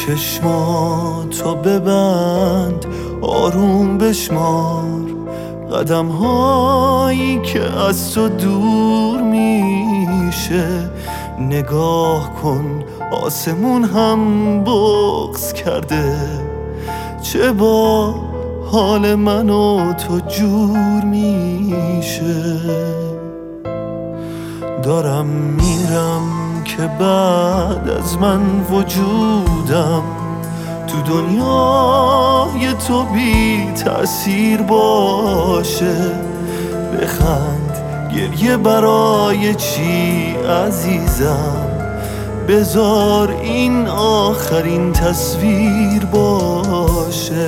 چشماتو ببند، آروم بشمار قدم هایی که از تو دور میشه. نگاه کن آسمون هم بغض کرده، چه با حال من و تو جور میشه. دارم میرم که بعد از من وجودم تو دنیای تو بی تأثیر باشه. بخند، گریه برای چی عزیزم؟ بذار این آخرین تصویر باشه.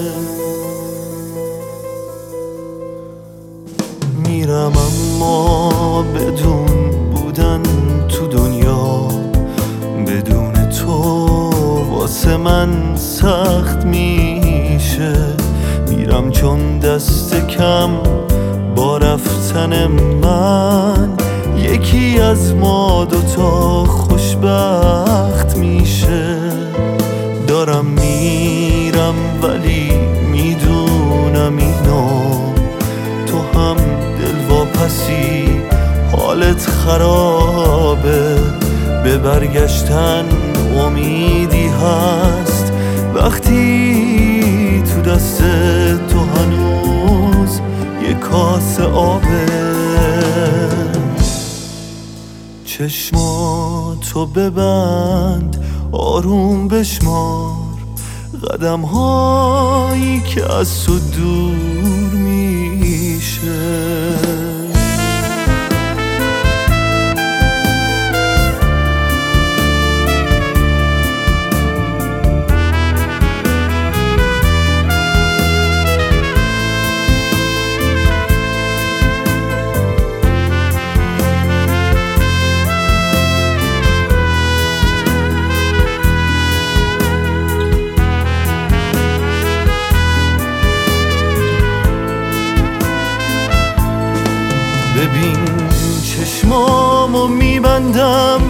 میرم اما بدون بودن تو دنیا، بدون تو واسه من سخت میشه. میرم چون دست کم با رفتن من یکی از ما دوتا خوشبخت میشه. دارم میرم ولی میدونم اینو تو هم دلواپسی، حالت خرابه. به برگشتن امیدی هست وقتی تو دست تو هنوز یه کاسه آبه. چشماتو ببند، آروم بشمار قدم هایی که از تو دور میشه. ببین چشمامو میبندم،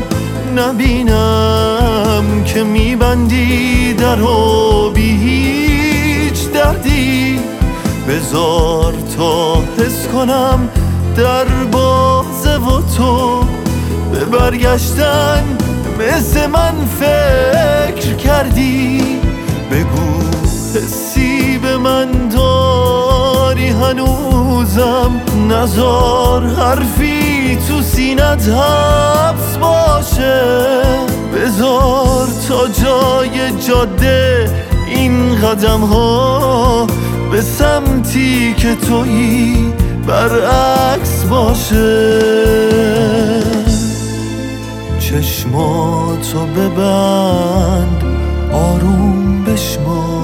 نبینم که میبندی درو بی هیچ دردی. بذار تا حس کنم در بازه و تو به برگشتن مثل من فکر کردی. بگو حسی به من داری هنوزم، نذار حرفی تو سینت حبس باشه. بذار تا جای جاده این قدم ها به سمتی که تویی برعکس باشه. چشماتو ببند، آروم بشمار